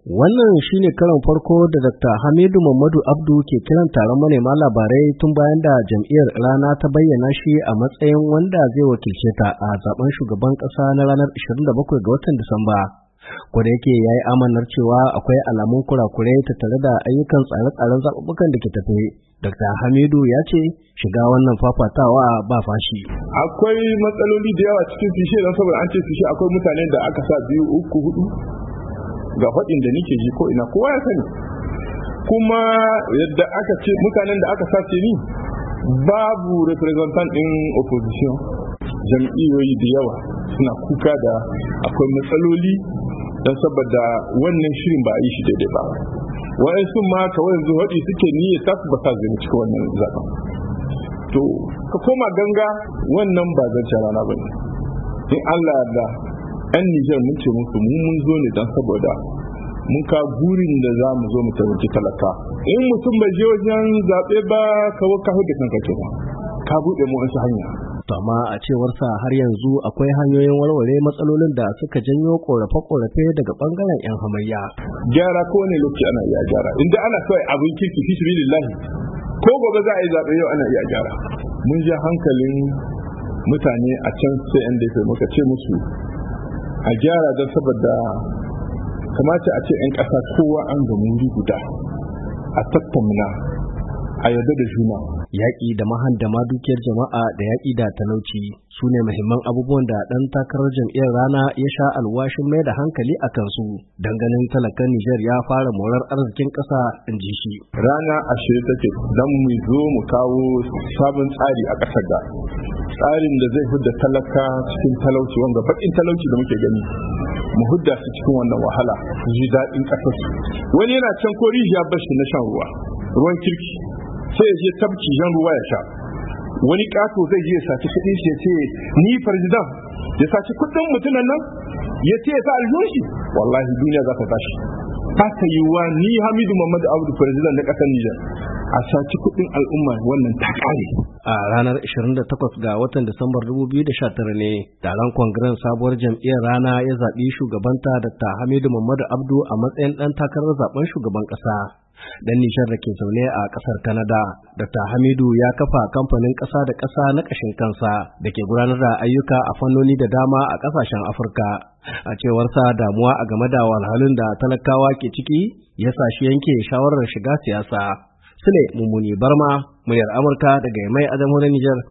Wannan shine karon farko da Dr. Hamidu Mamadu Abdu ke kiran taron manema labarai tun bayan da jam'iyyar Rana ta bayyana shi a matsayin wanda zai wakilce ta a zaben shugaban ƙasa na ranar 27 ga watan Disamba. Kwada yake ya yi amanar cewa akwai alamun kurakurai tattare da ayyukan tsare-tsaren zaɓuɓɓukan da ke tafe. Dr. Hamidu ya ce shiga wannan fafatawa ba fashi. Akwai matsaloli da yawa cikin fishe don saboda an ce fishe akwai mutanen da aka sa 2, 3, 4 ga faɗin da nake ji ko ina kowa ya sani. Kuma yadda aka ce mutanen da aka sace ni babu representant ɗin opposition. Jam'iyyoyi da yawa suna kuka da akwai matsaloli don saboda wannan shirin ba a yi shi daidai ba. Wa'yansu ma kawai yanzu haɗi suke niyya ta su ba sa zai cikin wannan zaɓen. To ka koma ganga wannan ba zancen rana ba ne. In Allah da 'yan Nijar mun ce musu mun zo ne don saboda mun ka burin da za mu zo mu taimaki talaka. In mutum bai je wajen zaɓe ba kawo ka hudu kanka kenan ka buɗe mu wasu hanya. To amma a cewarsa har yanzu akwai hanyoyin warware matsalolin da suka janyo korafe-korafe daga bangaren 'yan hamayya. Gyara ko ne lokaci ana iya gyara. Inda ana kawai abin kirki fi sabilillahi ko gobe za a yi zaɓe yau ana iya gyara. Mun ja hankalin mutane a can sai muka ce musu a gyara don saboda kamata a ce 'yan ƙasa kowa an gamu wuri guda a tattauna a yarda da juna. Yaƙi da mahandama dukiyar jama'a da yaƙi da talauci su ne muhimman abubuwan da ɗan takarar jam'iyyar Rana ya sha alwashin mai da hankali a kansu don ganin talakan Nijar ya fara morar arzikin ƙasa, in ji shi. Rana a shirye take don mu zo mu kawo sabon tsari a ƙasar da tsarin da zai hudda talaka cikin talauci wanda baƙin talauci da muke gani mu hudda su cikin wannan wahala su ji daɗin ƙasar su. Wani yana can ko rijiya bashi na shan ruwan kirki sai ya je tabki jan ruwa ya sha. Wani ƙato zai je ya saci kuɗin shi ya ce ni farjidan ya saci kuɗin mutumin nan ya ce ya sa aljihun shi, wallahi duniya za ta tashi. Haka yiwuwa ni Hamidu Mamadu Abdu farjidan na ƙasar Nijar a saci kuɗin al'umma wannan ta ƙare. A ranar 28 ga watan Disambar 2019 ne taron kongren sabuwar jam'iyyar Rana ya zaɓi shugabanta Dr. Hamidu Mamadu Abdu a matsayin ɗan takarar zaben shugaban ƙasa. Dan Nijar da ke zaune a ƙasar Canada, Dr. Hamidu ya kafa kamfanin ƙasa da ƙasa na ƙashin kansa da ke gudanar da ayyuka a fannoni da dama a ƙasashen Afirka. A cewarsa damuwa a game da wahalhalun da talakawa ke ciki ya sa shi yanke shawarar shiga siyasa. Sule Mummuni Barma, muryar Amurka daga Yamai a jamhuriyar Nijar.